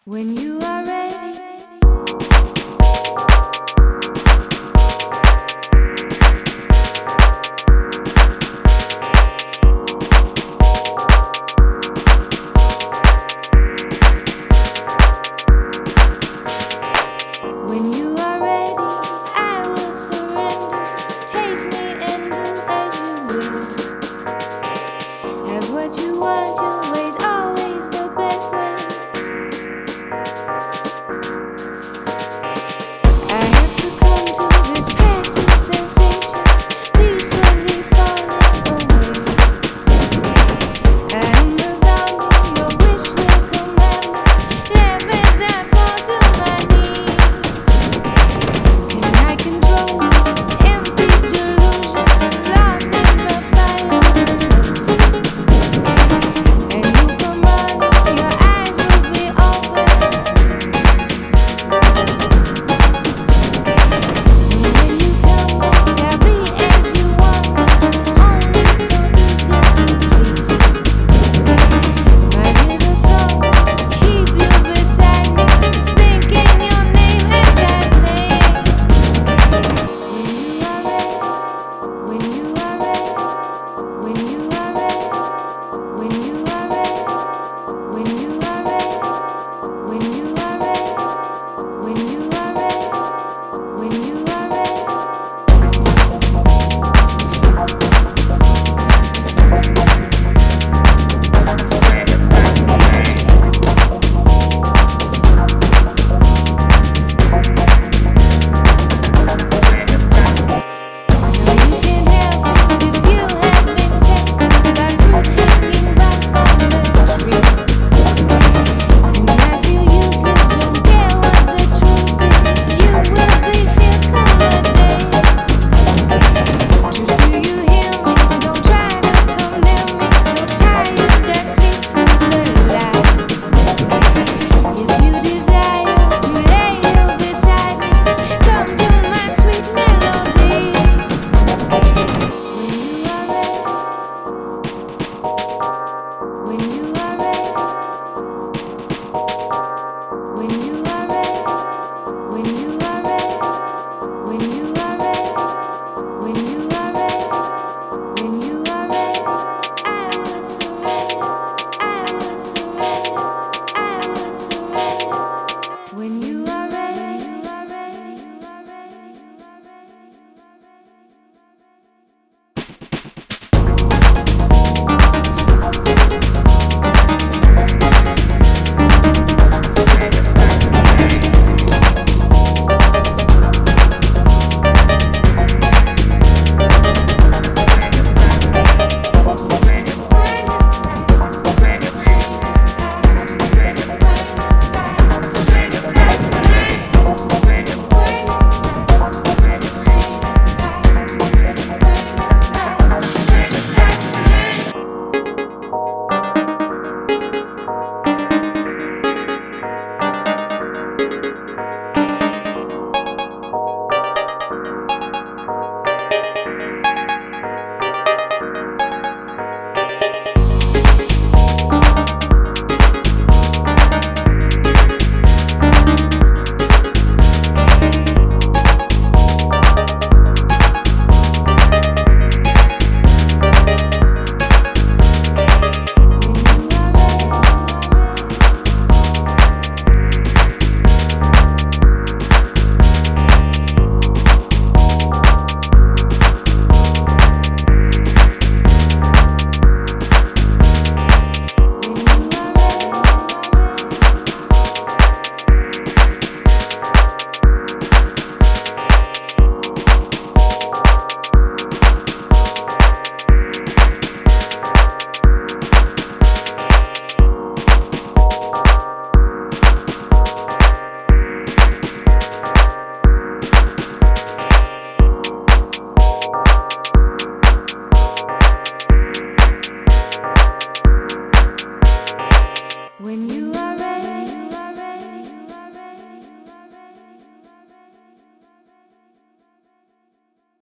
When you are ready, when you are ready, I will surrender. Take me and do as you will. Have what you want, your way's always the best way. I have succumbed to this passive sensation, peacefully falling away. I am the zombie, your wish will command me. Live as I fall to my knees. Can I control this empty delusion, lost in the fire below? And you come running, your eyes will be open. When you come back, I'll be as you want me, only so eager to please. My little soul, keep you beside me, thinking your name as I sing. When you are ready, when you are ready, when you are ready, when you are ready, when you are ready, when you are ready, when you are ready, when you are ready. Now you can't help it if you have been tempted by fruit hanging right from the tree. And I feel useless, don't care what the truth is. You will be here come the day. Truth, do you hear me? Don't try to come near me. So tired I sleep through the light. If you desire to lay here beside me, come to my sweet melody. When you are ready, when you are ready, when you are ready, when you are ready, when you are ready, when you are ready, I will surrender, I will surrender, I will surrender. When you are ready, you are ready, you are ready, you are ready. When you